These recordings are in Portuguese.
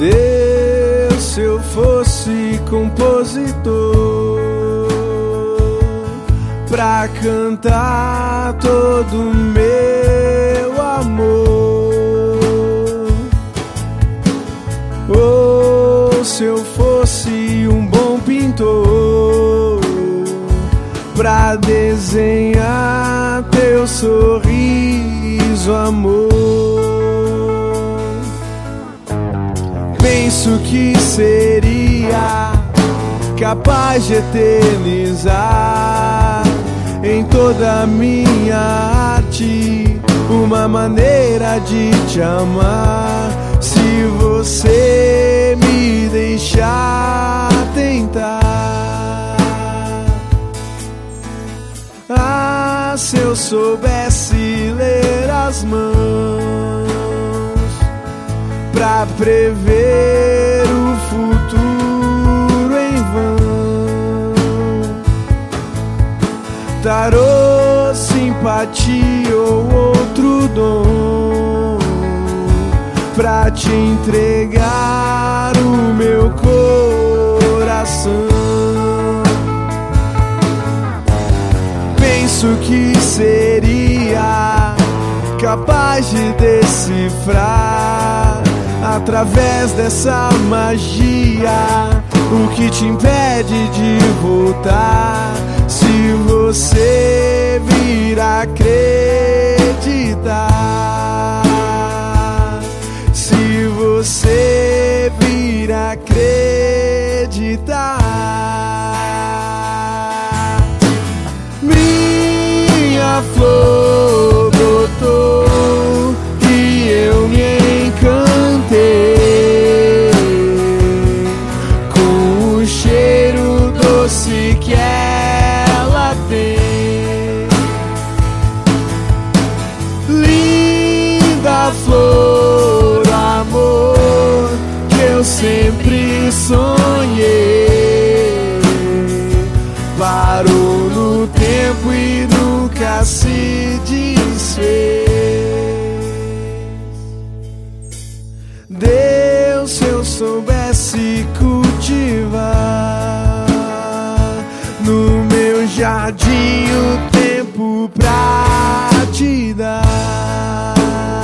Deus, se eu fosse compositor pra cantar todo o meu amor, ou se eu fosse um bom pintor pra desenhar teu sorriso, amor. Penso que seria capaz de eternizar em toda a minha arte uma maneira de te amar, se você me deixar tentar. Ah, se eu soubesse ler as mãos pra prever o futuro em vão, tarô, simpatia ou outro dom pra te entregar o meu coração. Penso que seria capaz de decifrar através dessa magia o que te impede de voltar, se você vir acreditar, se você vir acreditar. Minha flor brotou e eu me encantei com o cheiro doce que ela tem. Linda flor, amor, que eu sempre sonhei, parou no tempo e nunca se desfez. Deus, se eu soubesse cultivar no meu jardim o tempo pra te dar,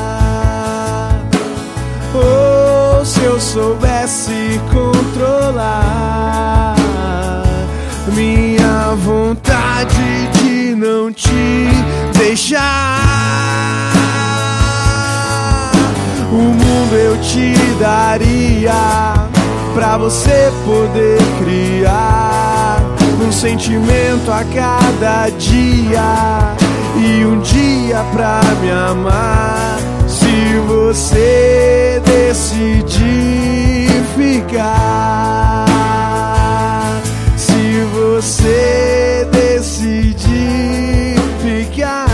ou se eu soubesse controlar minha vontade de não te deixar, o mundo eu te daria pra você poder criar um sentimento a cada dia e um dia pra me amar, se você decidir ficar, se você decidir ficar.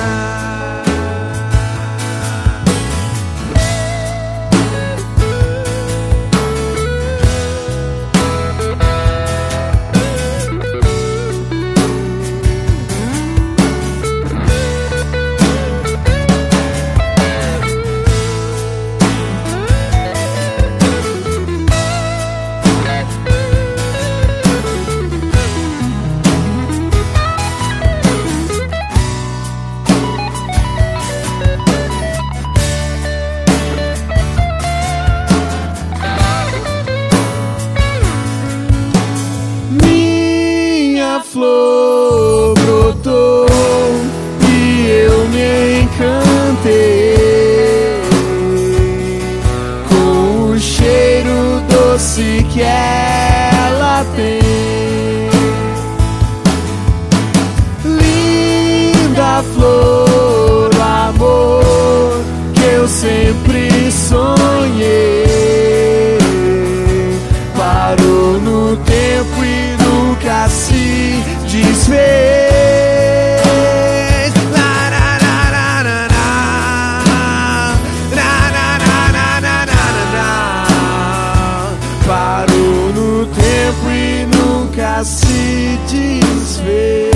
Flor brotou e eu me encantei com o cheiro doce que ela tem. Linda flor, amor, que eu sempre sonhei, parou no tempo e nunca se desfez. Parou no tempo e nunca se desfez.